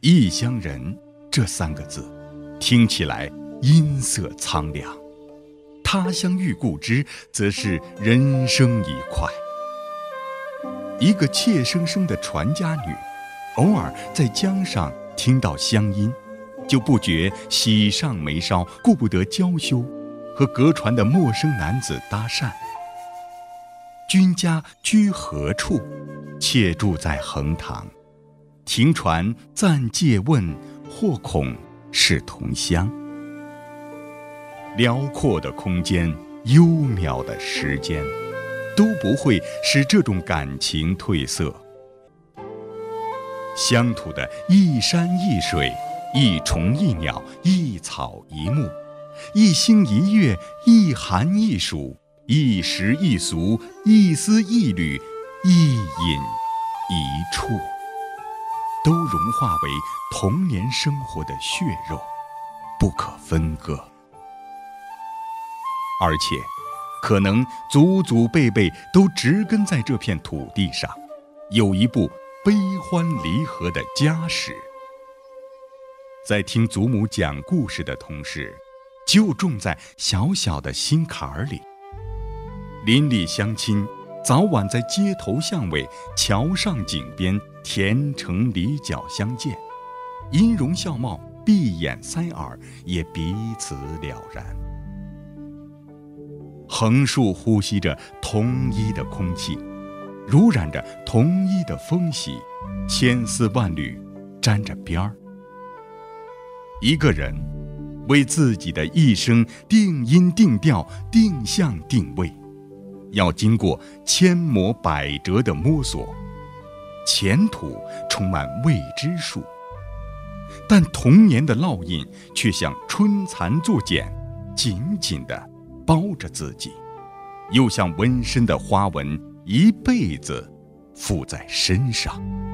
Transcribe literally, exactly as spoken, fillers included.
异乡人这三个字，听起来阴色苍凉；他乡遇故知，则是人生一快。一个怯生生的船家女，偶尔在江上听到乡音，就不觉喜上眉梢，顾不得娇羞，和隔船的陌生男子搭讪。君家居何处？妾住在横塘。停船暂借问，或恐是同乡。辽阔的空间，幽渺的时间，都不会使这种感情褪色。乡土的一山一水，一虫一鸟，一草一木，一星一月，一寒一暑，一时一俗，一丝一缕，一饮一触，都融化为童年生活的血肉，不可分割。而且可能祖祖辈辈都植根在这片土地上，有一部悲欢离合的家史。在听祖母讲故事的同时，就种在小小的心坎儿里。邻里乡亲早晚在街头巷尾、桥上井边、田城里角相见，音容笑貌、闭眼塞耳，也彼此了然。横竖呼吸着同一的空气，濡染着同一的风息，千丝万缕沾着边儿。一个人为自己的一生定音定调、定向定位，要经过千磨百折的摸索，前途充满未知数。但童年的烙印却像春蚕作茧，紧紧地包着自己，又像纹身的花纹，一辈子附在身上。